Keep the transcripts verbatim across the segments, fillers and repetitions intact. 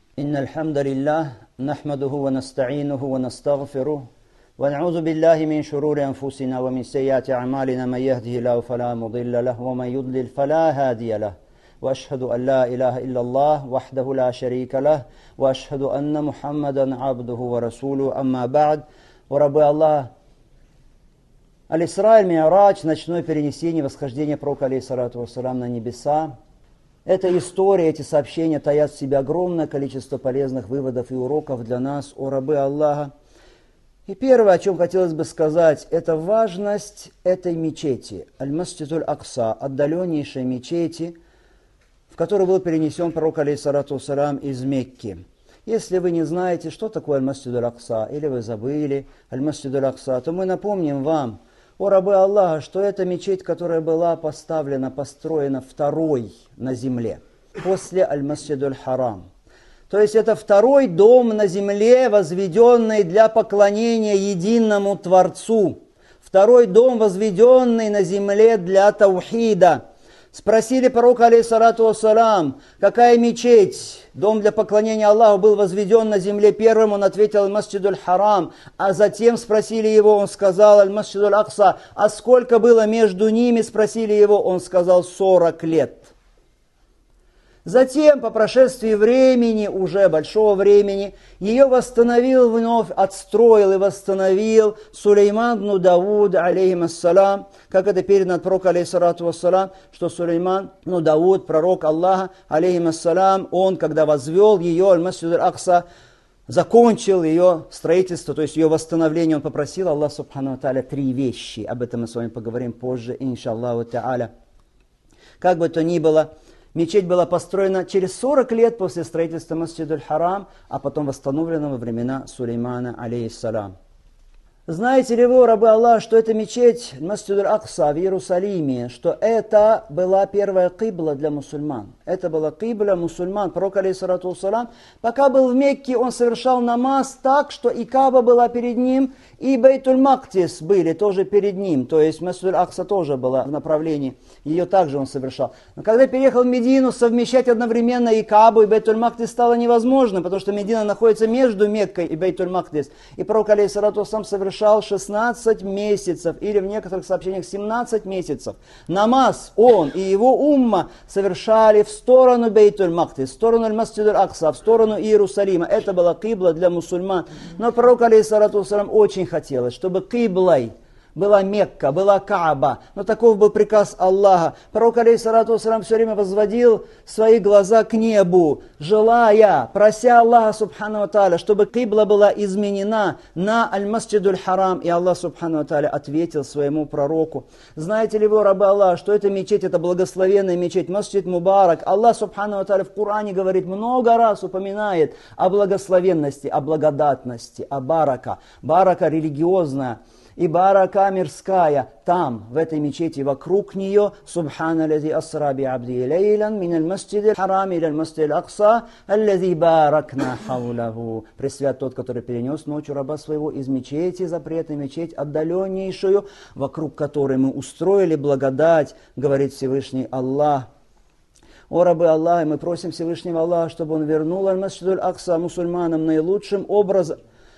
إن الحمد لله نحمده ونستعينه ونستغفره ونعوذ بالله من شرور أنفسنا ومن سيئات أعمالنا من يهده الله فلا مضل له ومن يضلل فلا هادي له وأشهد أن لا إله إلا الله وحده لا شريك له وأشهد أن محمدا عبده ورسوله أما بعد. ورабы Аллаха, Аль-Исра, Аль-Ми'радж, ночное перенесение, восхождение пророка, алейхиссалату вассалям, на небеса. Эта история, эти сообщения таят в себе огромное количество полезных выводов и уроков для нас, о рабы Аллаха. И первое, о чем хотелось бы сказать, это важность этой мечети, Аль-Масджид Аль-Акса, отдаленнейшей мечети, в которую был перенесен пророк, алейхиссалату вассалям, из Мекки. Если вы не знаете, что такое Аль-Масджид Аль-Акса, или вы забыли Аль-Масджид Аль-Акса, то мы напомним вам, о рабы Аллаха, что это мечеть, которая была поставлена, построена второй на земле, после Аль-Масджид Аль-Харам. То есть это второй дом на земле, возведенный для поклонения единому Творцу. Второй дом, возведенный на земле для таухида. Спросили пророка, алейхиссалату вассалям, какая мечеть, дом для поклонения Аллаху, был возведен на земле первым, он ответил Аль-Масджид Аль-Харам, а затем спросили его, он сказал Аль-Масджид Аль-Акса, а сколько было между ними, спросили его, он сказал сорок лет. Затем, по прошествии времени, уже большого времени, ее восстановил вновь, отстроил и восстановил Сулейман бн Дауд, алейхиссалям, как это передано от пророка, алейхиссалату вассалям, что Сулейман бн Дауд, пророк Аллаха, алейхиссалям, он, когда возвел ее, Аль-Масджид Аль-Акса, закончил ее строительство, то есть ее восстановление, он попросил Аллах субхану ва тааля три вещи. Об этом мы с вами поговорим позже, иншаллаху тааля. Как бы то ни было, мечеть была построена через сорок лет после строительства Масджид Аль-Харам, а потом восстановлена во времена Сулеймана, алейхиссалям. Знаете ли вы, рабы Аллаха, что эта мечеть Масджид Аль-Акса в Иерусалиме, что это была первая кибла для мусульман? Это была кибла мусульман. Пророк, алейхиссалату вассалям, пока был в Мекке, он совершал намаз так, что и Каба была перед ним, и Бейтуль-Мактис были тоже перед ним. То есть Масджид Аль-Акса тоже была в направлении, ее также он совершал. Но когда переехал в Медину, совмещать одновременно и Кабу, и Бейтуль-Мактис стало невозможно, потому что Медина находится между Меккой и Бейтуль-Мактис. И пророк, алейхиссалату вассалям, совершал шестнадцать месяцев, или в некоторых сообщениях семнадцать месяцев. Намаз он и его умма совершали в сторону Бейтуль-Мактис, в сторону Аль-Масджид Аль-Акса, в сторону Иерусалима. Это была кибла для мусульман. Но пророк, алейхиссалату вассалям, очень хотелось, чтобы киблой была Мекка, была Кааба. Но таков был приказ Аллаха. Пророк, алейхиссалату вассалям, все время возводил свои глаза к небу, желая, прося Аллаха субхану ва тааля, чтобы кибла была изменена на Аль-Масджид Аль-Харам. И Аллах субхану ва тааля ответил своему пророку. Знаете ли вы, рабы Аллаха, что эта мечеть, это благословенная мечеть, Масджид Мубарак. Аллах субхану ва тааля в Коране говорит, много раз упоминает о благословенности, о благодатности, о барака. Барака религиозная. И барака мирская, там, в этой мечети, вокруг нее, Субхана лази асра би абди лейлян мин аль-масджид аль-харам или аль-масджид аль-акса, аллази баракна хаулаху. Пресвят тот, который перенес ночью раба своего из мечети, запретной мечеть, отдаленнейшую, вокруг которой мы устроили благодать, говорит Всевышний Аллах. О рабы Аллаха, мы просим Всевышнего Аллаха, чтобы он вернул аль-масджид аль-акса мусульманам наилучшим образом.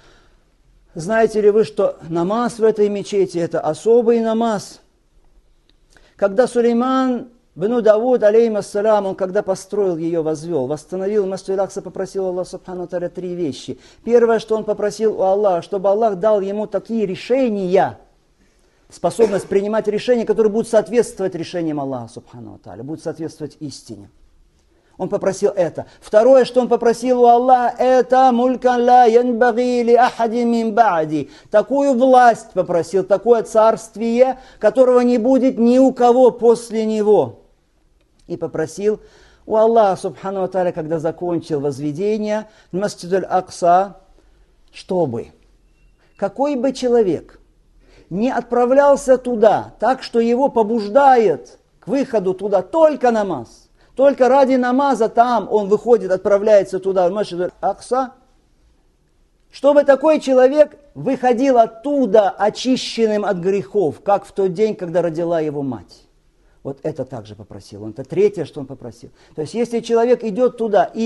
Знаете ли вы, что намаз в этой мечети – это особый намаз? Когда Сулейман бн Дауд, алейхиссалям, он когда построил ее, возвел, восстановил Масджид Аль-Акса, попросил Аллах субхану ва тааля три вещи. Первое, что он попросил у Аллаха, чтобы Аллах дал ему такие решения, способность принимать решения, которые будут соответствовать решениям Аллаха субхану ва тааля, будут соответствовать истине. Он попросил это. Второе, что он попросил у Аллаха, это мулькан ла янбаги ли ахади мин ба'ди. Такую власть попросил, такое царствие, которого не будет ни у кого после него. И попросил у Аллаха, субхану ва тааля, когда закончил возведение Масджид Аль-Акса, чтобы какой бы человек не отправлялся туда, так что его побуждает к выходу туда только намаз, только ради намаза там он выходит, отправляется туда, в Масджид Аль-Акса, чтобы такой человек выходил оттуда очищенным от грехов, как в тот день, когда родила его мать. Вот это также попросил он. Это третье, что он попросил. То есть, если человек идет туда и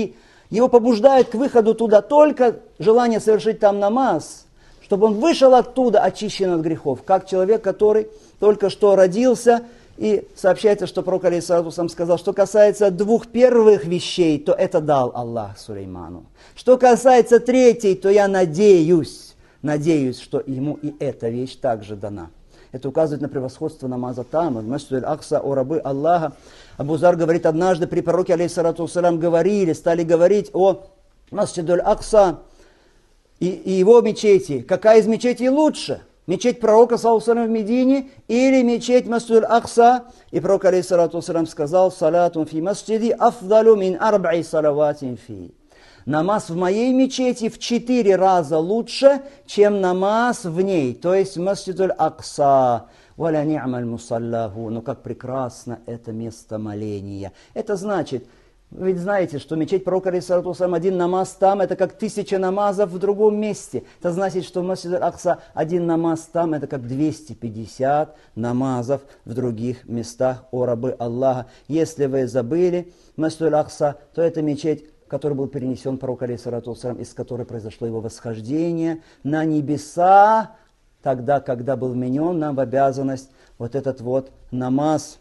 Его побуждает к выходу туда только желание совершить там намаз, чтобы он вышел оттуда очищен от грехов, как человек, который только что родился. И сообщается, что пророк алейхиссалату вассалям сказал, что касается двух первых вещей, то это дал Аллах Сулейману. Что касается третьей, то я надеюсь, надеюсь, что ему и эта вещь также дана. Это указывает на превосходство намаза там, в Масджид аль-Акса, о рабы Аллаха. Абу Зар говорит, однажды при пророке алейхиссалату вассалям говорили, стали говорить о Масджид аль-Акса и, и его мечети. Какая из мечетей лучше? Мечеть пророка, саллаллаху алейхи ва саллям, в Медине или мечеть Масджид аль-Акса? И пророк, алейхиссалату вассалям, сказал, салатун фи масджиди афдалу мин арбаи салаватин фи. Намаз в моей мечети в четыре раза лучше, чем намаз в ней, то есть Масджид аль-Акса. Валя ни'маль мусаллаху, но как прекрасно это место моления. Это значит, вы ведь знаете, что мечеть пророка, алейхиссалату вассалям, один намаз там, это как тысяча намазов в другом месте. Это значит, что в Масджид аль-Акса один намаз там, это как двести пятьдесят намазов в других местах, о рабы Аллаха. Если вы забыли Масджид аль-Акса, то это мечеть, который был перенесен пророк, алейхиссалату вассалям, из которой произошло его восхождение на небеса, тогда, когда был вменен нам в обязанность вот этот вот намаз.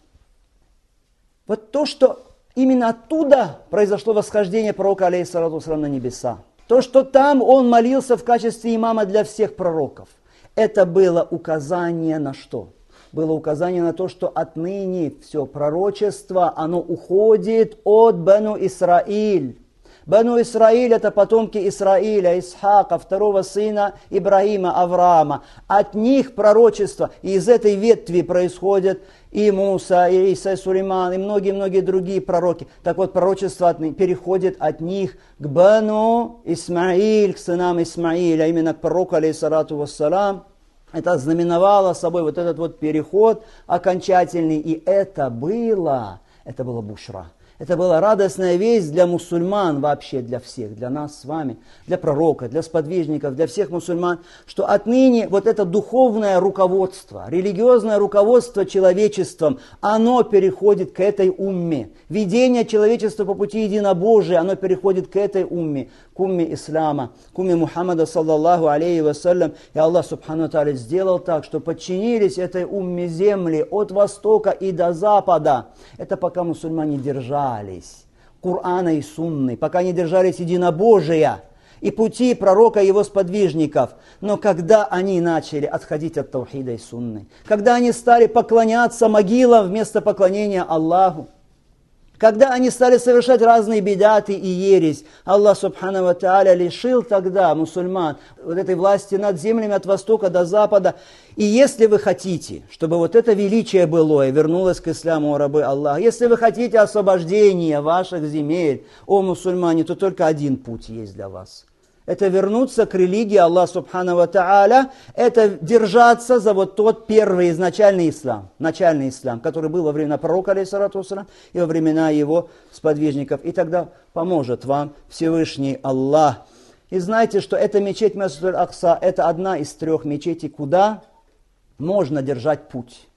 Вот то, что именно оттуда произошло восхождение пророка, алейхиссалату вассалям, на небеса. То, что там он молился в качестве имама для всех пророков. Это было указание на что? Было указание на то, что отныне все пророчество, оно уходит от Бану Исраиль. Бану Исраиль — это потомки Исраиля, Исхака, второго сына Ибрахима, Авраама. От них пророчество, и из этой ветви происходят и Муса, и Иса, и Сулейман, и многие-многие другие пророки. Так вот, пророчество от, переходит от них к Бану Исмаиль, к сынам Исмаиля, а именно к пророку, алейхиссалату вассалам. Это знаменовало собой вот этот вот переход окончательный, и это было, это было бушра. Это была радостная весть для мусульман вообще, для всех, для нас с вами, для пророка, для сподвижников, для всех мусульман, что отныне вот это духовное руководство, религиозное руководство человечеством, оно переходит к этой умме. Ведение человечества по пути единобожия, оно переходит к этой умме, к умме ислама, к умме Мухаммада, саллаллаху алейхи вассалям. И Аллах, субхану тааля, сделал так, что подчинились этой умме земли от востока и до запада. Это пока мусульмане держали Кур'ана и Сунны, пока не держались единобожия и пути пророка и его сподвижников. Но когда они начали отходить от таухида и Сунны, когда они стали поклоняться могилам вместо поклонения Аллаху, когда они стали совершать разные бидаты и ересь, Аллах субхану ва тааля лишил тогда мусульман вот этой власти над землями от востока до запада. И если вы хотите, чтобы вот это величие былое вернулось к исламу, о рабы Аллаха, если вы хотите освобождения ваших земель, о мусульмане, то только один путь есть для вас. Это вернуться к религии Аллаха субхану ва тааля, это держаться за вот тот первый изначальный ислам, начальный ислам, который был во времена пророка, алейхиссалату вассалям, и во времена его сподвижников. И тогда поможет вам Всевышний Аллах. И знайте, что эта мечеть Масджид аль-Акса, это одна из трех мечетей, куда можно держать путь.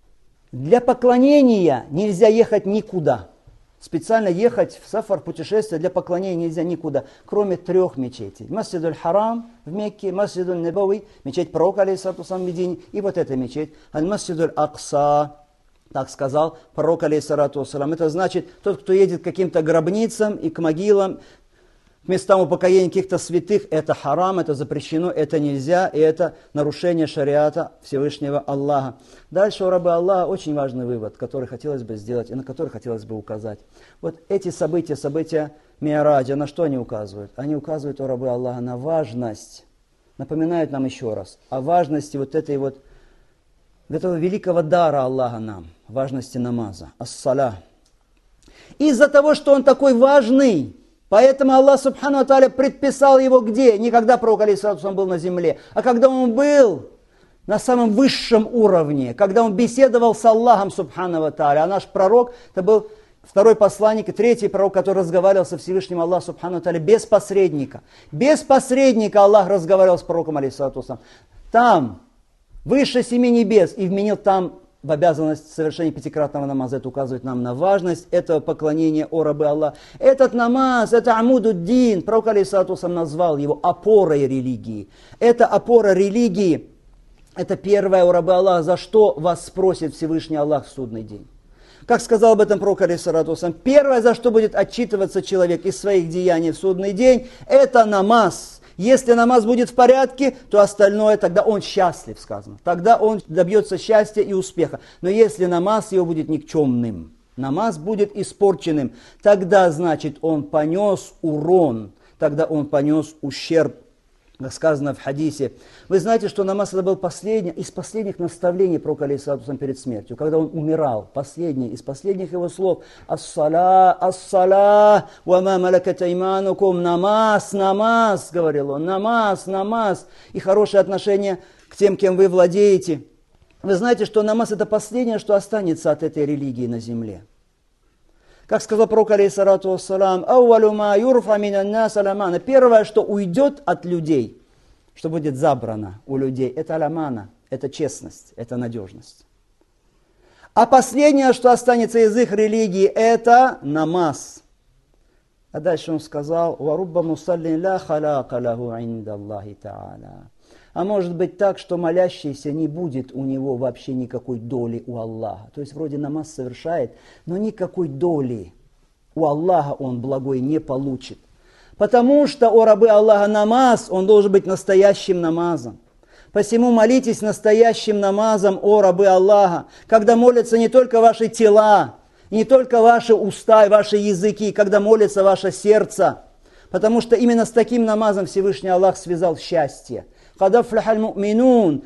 Для поклонения нельзя ехать никуда. Специально ехать в сафар, путешествие для поклонения нельзя никуда, кроме трех мечетей. Масджид аль-Харам в Мекке, Масджид аль-Набави, мечеть пророка, алейхиссалату вассалам, в Медине, и вот эта мечеть, Аль-Масджид аль-Акса, так сказал пророк, алейхиссалату вассалам. Это значит, тот, кто едет к каким-то гробницам и к могилам, к местам упокоения каких-то святых, это харам, это запрещено, это нельзя, и это нарушение шариата Всевышнего Аллаха. Дальше, у рабы Аллаха, очень важный вывод, который хотелось бы сделать и на который хотелось бы указать. Вот эти события, события Ми'раджа, на что они указывают? Они указывают, у рабы Аллаха, на важность, напоминают нам еще раз, о важности вот этой вот, этого великого дара Аллаха нам, важности намаза, ас-саля. Из-за того, что он такой важный, поэтому Аллах субхану ва тааля предписал его где? Не когда пророк, алейхиссалату вассалям, был на земле, а когда он был на самом высшем уровне, когда он беседовал с Аллахом субхану ва тааля. А наш пророк, это был второй посланник и третий пророк, который разговаривал со Всевышним Аллахом субхану ва тааля без посредника. Без посредника Аллах разговаривал с пророком, алейхиссалату вассалям. Там, выше семи небес, и вменил там в обязанность совершения пятикратного намаза. Это указывает нам на важность этого поклонения, о рабы Аллаха. Этот намаз, это амудуддин, пророк алейхиссалату вассалям назвал его опорой религии. Это опора религии, это первое, о рабы Аллаха, за что вас спросит Всевышний Аллах в судный день. Как сказал об этом пророк алейхиссалату вассалям, первое, за что будет отчитываться человек из своих деяний в судный день, это намаз. Если намаз будет в порядке, то остальное, тогда он счастлив, сказано. Тогда он добьется счастья и успеха. Но если намаз его будет никчемным, намаз будет испорченным, тогда, значит, он понес урон, тогда он понес ущерб. Как сказано в хадисе. Вы знаете, что намаз это был последний, из последних наставлений пророка алейхиссалату вассалям перед смертью, когда он умирал. Последний, из последних его слов. Ас-сала, ас-сала, ва ма малакат айманукум. Намаз, намаз, говорил он. Намаз, намаз. И хорошее отношение к тем, кем вы владеете. Вы знаете, что намаз это последнее, что останется от этой религии на земле. Как сказал пророк алейхиссалату вассалам, «Ауалу ма юрфа минан нас аламана». Первое, что уйдет от людей, что будет забрано у людей, это аламана, это честность, это надежность. А последнее, что останется из их религии, это намаз. А дальше он сказал, «Варубба мусаллин ла халака лаху инда Аллахи та'аля». А может быть так, что молящийся не будет у него вообще никакой доли у Аллаха. То есть вроде намаз совершает, но никакой доли у Аллаха он благой не получит. Потому что, о рабы Аллаха, намаз, он должен быть настоящим намазом. Посему молитесь настоящим намазом, о рабы Аллаха, когда молятся не только ваши тела, не только ваши уста и ваши языки, когда молится ваше сердце. Потому что именно с таким намазом Всевышний Аллах связал счастье. Счастливы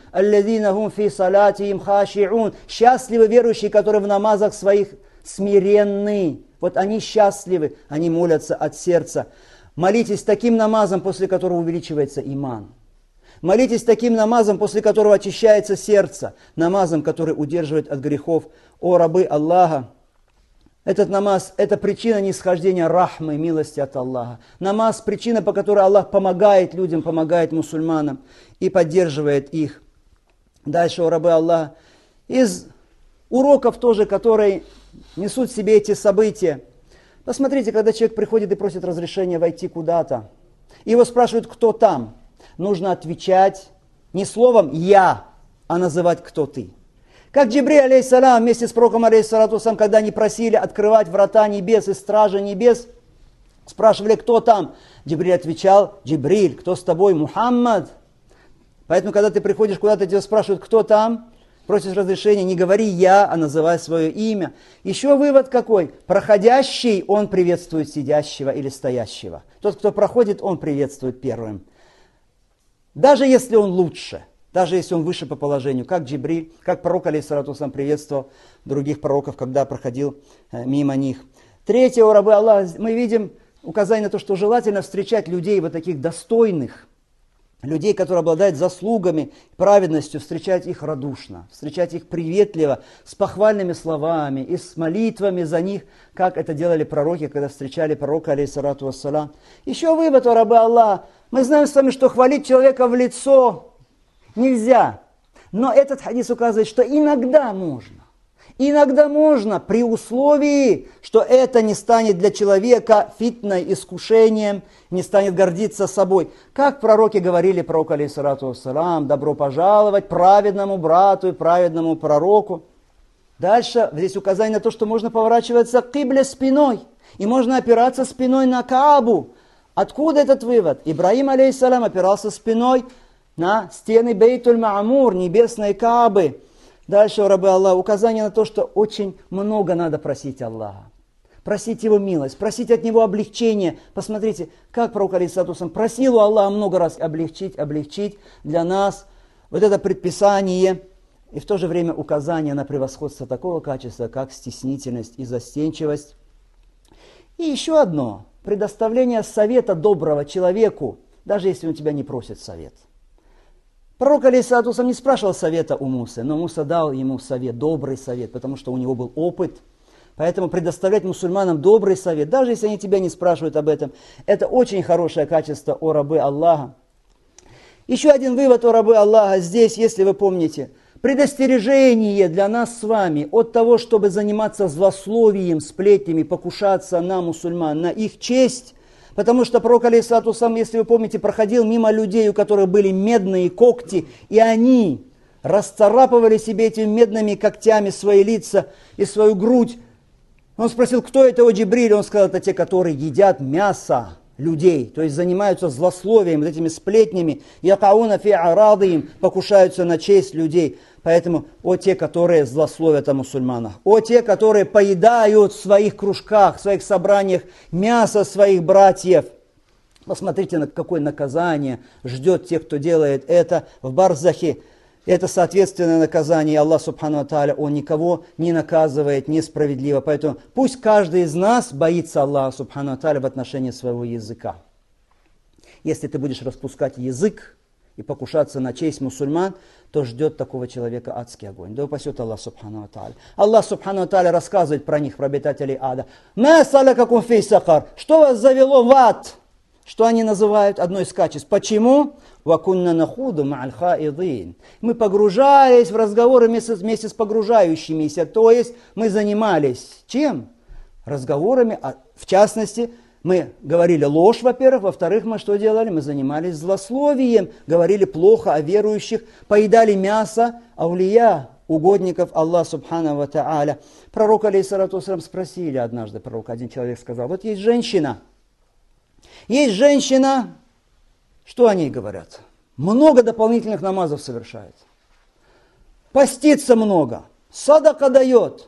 верующие, которые в намазах своих смиренны. Вот они счастливы, они молятся от сердца. Молитесь таким намазом, после которого увеличивается иман. Молитесь таким намазом, после которого очищается сердце. Намазом, который удерживает от грехов. О рабы Аллаха! Этот намаз – это причина нисхождения рахмы, милости от Аллаха. Намаз – причина, по которой Аллах помогает людям, помогает мусульманам и поддерживает их. Дальше, о рабы Аллаха, из уроков тоже, которые несут в себе эти события. Посмотрите, когда человек приходит и просит разрешения войти куда-то, его спрашивают, кто там. Нужно отвечать не словом «я», а называть «кто ты». Как Джибриль, алейхиссалам, вместе с пророком, алейхиссалату вассалам, когда они просили открывать врата небес и стражи небес, спрашивали, кто там. Джибриль отвечал, Джибриль, кто с тобой? Мухаммад. Поэтому, когда ты приходишь куда-то, тебя спрашивают, кто там, просишь разрешения, не говори я, а называй свое имя. Еще вывод какой? Проходящий, он приветствует сидящего или стоящего. Тот, кто проходит, он приветствует первым. Даже если он лучше. Даже если он выше по положению, как Джибриль, как пророк, алейхиссалату вассалам, приветствовал других пророков, когда проходил э, мимо них. Третье, о рабы Аллаха, мы видим указание на то, что желательно встречать людей вот таких достойных, людей, которые обладают заслугами, праведностью, встречать их радушно, встречать их приветливо, с похвальными словами и с молитвами за них, как это делали пророки, когда встречали пророка, алейхиссалату вассалам. Еще вывод, о рабы Аллаха, мы знаем с вами, что хвалить человека в лицо нельзя. Но этот хадис указывает, что иногда можно. Иногда можно, при условии, что это не станет для человека фитной, искушением, не станет гордиться собой. Как пророки говорили, пророк, алейхиссалату вассалам, добро пожаловать праведному брату и праведному пророку. Дальше здесь указание на то, что можно поворачиваться к кибле спиной. И можно опираться спиной на Каабу. Откуда этот вывод? Ибрахим, алейхиссалам, опирался спиной на стены Бейтуль-Ма'мур, небесной Каабы. Дальше, рабы Аллаха, указание на то, что очень много надо просить Аллаха. Просить Его милость, просить от Него облегчение. Посмотрите, как пророк, алейхиссалату вассалам, просил у Аллаха много раз облегчить, облегчить для нас вот это предписание и в то же время указание на превосходство такого качества, как стеснительность и застенчивость. И еще одно, предоставление совета доброго человеку, даже если он тебя не просит совет. Пророк, алейхиссалату вассалам, не спрашивал совета у Мусы, но Муса дал ему совет, добрый совет, потому что у него был опыт. Поэтому предоставлять мусульманам добрый совет, даже если они тебя не спрашивают об этом, это очень хорошее качество, о рабы Аллаха. Еще один вывод, о рабы Аллаха, здесь, если вы помните, предостережение для нас с вами от того, чтобы заниматься злословием, сплетнями, покушаться на мусульман, на их честь. Потому что пророк, алейхиссалату вассалам, если вы помните, проходил мимо людей, у которых были медные когти, и они расцарапывали себе этими медными когтями свои лица и свою грудь. Он спросил, кто это, о Джибриль? Он сказал, это те, которые едят мясо людей, то есть занимаются злословием, этими сплетнями, якауна фи арадиим, покушаются на честь людей. Поэтому о те, которые злословят о мусульманах, о те, которые поедают в своих кружках, в своих собраниях мясо своих братьев. Посмотрите, на какое наказание ждет тех, кто делает это в барзахе. Это соответственное наказание. Аллах Субхану ва Тааля, Он никого не наказывает несправедливо. Поэтому пусть каждый из нас боится Аллаха Субхану ва Тааля в отношении своего языка. Если ты будешь распускать язык и покушаться на честь мусульман, то ждет такого человека адский огонь. Да упасет Аллах Субхану ва Тааля. Аллах Субхану ва Тааля рассказывает про них, про обитателей ада. «Ма салакакум фи сакар». Что вас завело в ад? Что они называют одно из качеств. Почему? «Вакунна нахуду ма'аль хаидин». Мы погружались в разговоры вместе, вместе с погружающимися. То есть мы занимались чем? Разговорами. В частности, мы говорили ложь, во-первых. Во-вторых, мы что делали? Мы занимались злословием. Говорили плохо о верующих. Поедали мясо аулия, угодников Аллаха Субхану ва Тааля. Пророк, алейхиссалату вассалам, спросили однажды пророка. Один человек сказал, вот есть женщина. Есть женщина, что о ней говорят? Много дополнительных намазов совершает. Постится много, садака дает.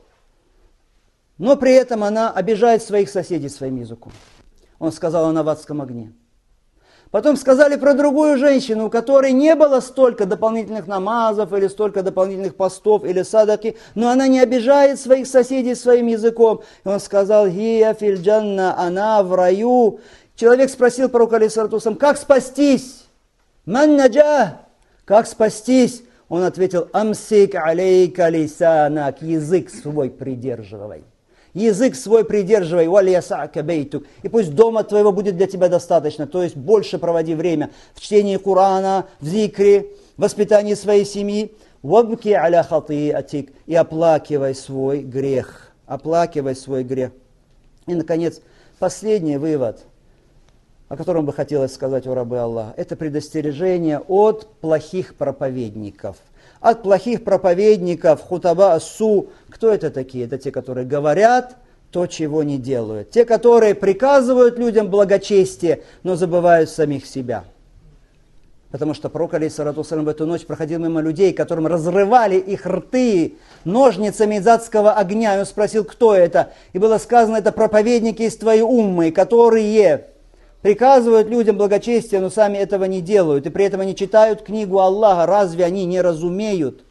Но при этом она обижает своих соседей своим языком. Он сказал, она в адском огне. Потом сказали про другую женщину, у которой не было столько дополнительных намазов, или столько дополнительных постов, или садаки, но она не обижает своих соседей своим языком. И он сказал, «Хия фил джанна», она в раю. Человек спросил пророка, алейхиссалату вассалам, как спастись? «Ман наджа», как спастись? Он ответил, «Амсик алейка лисанак», язык свой придерживай. Язык свой придерживай, «Валиясака бейтук», и пусть дома твоего будет для тебя достаточно, то есть больше проводи время в чтении Корана, в зикре, в воспитании своей семьи. «Вабки аля хатиатик», и оплакивай свой грех, оплакивай свой грех. И, наконец, последний вывод, о котором бы хотелось сказать у рабы Аллаха, это предостережение от плохих проповедников. От плохих проповедников, хутаба ассу. Кто это такие? Это те, которые говорят то, чего не делают. Те, которые приказывают людям благочестие, но забывают самих себя. Потому что пророк, алейхиссалату вассалам, в эту ночь проходил мимо людей, которым разрывали их рты ножницами из адского огня. И он спросил, кто это? И было сказано, это проповедники из твоей уммы, которые приказывают людям благочестие, но сами этого не делают. И при этом они читают книгу Аллаха. Разве они не разумеют?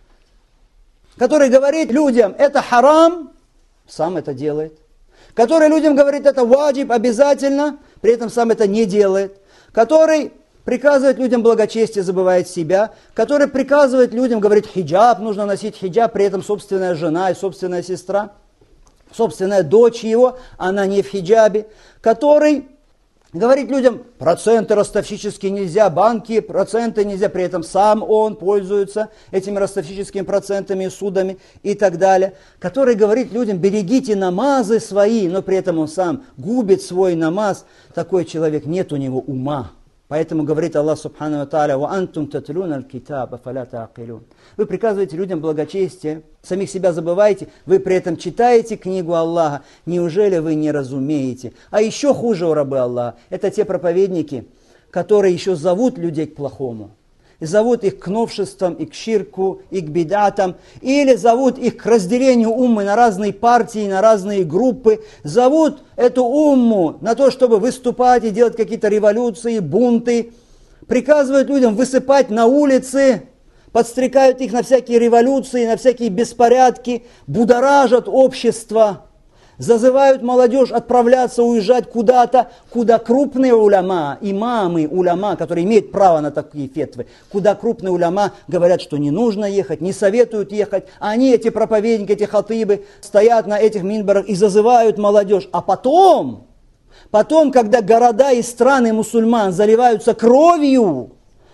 Который говорит людям, это харам, сам это делает. Который людям говорит, это ваджиб, обязательно, при этом сам это не делает. Который приказывает людям благочестие, забывает себя. Который приказывает людям, говорит, хиджаб, нужно носить хиджаб, при этом собственная жена и собственная сестра, собственная дочь его, она не в хиджабе. Который говорит людям, проценты ростовщические нельзя, банки, проценты нельзя, при этом сам он пользуется этими ростовщическими процентами и судами и так далее. Который говорит людям, берегите намазы свои, но при этом он сам губит свой намаз. Такой человек, нет у него ума. Поэтому говорит Аллах Субхану ва Тааля, «Ва антум татлуна аль-китаба фаля таакилун». Вы приказываете людям благочестие, самих себя забываете, вы при этом читаете книгу Аллаха. Неужели вы не разумеете? А еще хуже у рабы Аллаха, это те проповедники, которые еще зовут людей к плохому. И зовут их к новшествам, и к ширку, и к бидатам, или зовут их к разделению уммы на разные партии, на разные группы, зовут эту умму на то, чтобы выступать и делать какие-то революции, бунты, приказывают людям высыпать на улицы, подстрекают их на всякие революции, на всякие беспорядки, будоражат общество, зазывают молодежь отправляться, уезжать куда-то, куда крупные уляма, имамы уляма, которые имеют право на такие фетвы, куда крупные уляма говорят, что не нужно ехать, не советуют ехать. Они, эти проповедники, эти хатыбы, стоят на этих минбарах и зазывают молодежь. А потом, потом, когда города и страны мусульман заливаются кровью,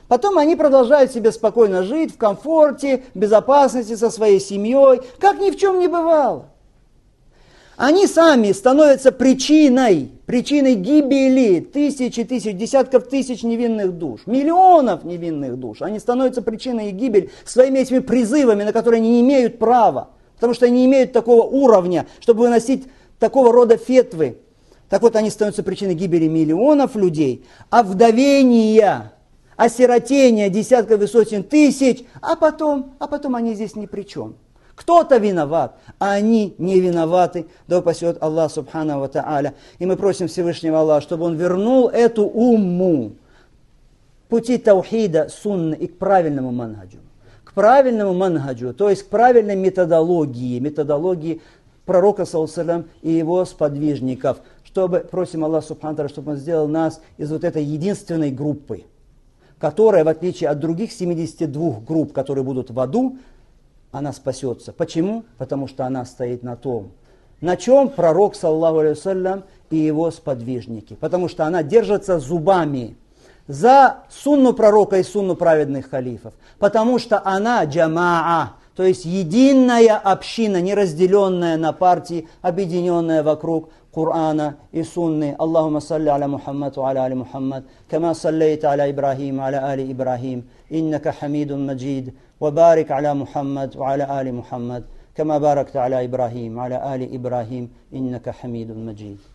Потом они продолжают себе спокойно жить в комфорте, в безопасности со своей семьей, как ни в чем не бывало. Они сами становятся причиной, причиной гибели тысяч и тысяч, десятков тысяч невинных душ, миллионов невинных душ. Они становятся причиной их гибели своими этими призывами, на которые они не имеют права, потому что они не имеют такого уровня, чтобы выносить такого рода фетвы. Так вот, они становятся причиной гибели миллионов людей, овдовения, осиротения десятков и сотен тысяч, а потом, а потом они здесь ни при чем. Кто-то виноват, а они не виноваты. Да упасет Аллах субхану ва тааля. И мы просим Всевышнего Аллаха, чтобы Он вернул эту умму пути таухида, сунны и к правильному манхаджу. К правильному манхаджу, то есть к правильной методологии, методологии пророка саллаллаху алейхи ва саллям и его сподвижников. Чтобы, просим Аллаха субхану ва тааля, чтобы Он сделал нас из вот этой единственной группы, которая, в отличие от других семидесяти двух групп, которые будут в аду, она спасется. Почему? Потому что она стоит на том, на чем пророк, саллаллаху алейхи ва саллям, и его сподвижники. Потому что она держится зубами за сунну пророка и сунну праведных халифов. Потому что она джамаа, то есть единая община, не разделенная на партии, объединенная вокруг Корана и Сунны. Аллахумма салли аля Мухаммад ва аля али Мухаммад, кама саллейта аля Ибрахим ва аля али Ибрахим, иннака хамидун маджид, ва барик аля Мухаммад ва аля али Мухаммад, кама баракта аля Ибрахим ва аля али Ибрахим, иннака хамидун маджид.